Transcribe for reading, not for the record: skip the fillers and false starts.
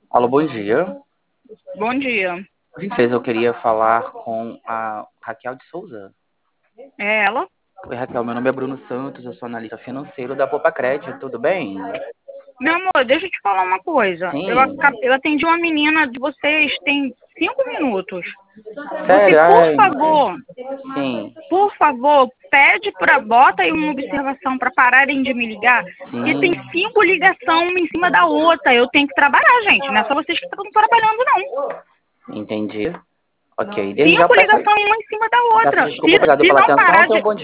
Alô, bom dia. Bom dia. Por gentileza, eu queria falar com a Raquel de Souza. É ela? Oi, Raquel, meu nome é Bruno Santos, eu sou analista financeiro da Poupa Crédito, tudo bem? Meu amor, deixa eu te falar uma coisa. Sim. Eu atendi uma menina de vocês tem 5 minutos. Você, Sério? Ai, sim, por favor, pede bota aí uma observação para pararem de me ligar, porque sim, tem 5 ligações uma em cima da outra. Eu tenho que trabalhar, gente. Não é só vocês que estão trabalhando, não. entendi. Ok, desde já Cinco peço, ligações uma em cima da peço outra. desculpa, obrigado Se pela não atenção, parar tenha um de. bom dia.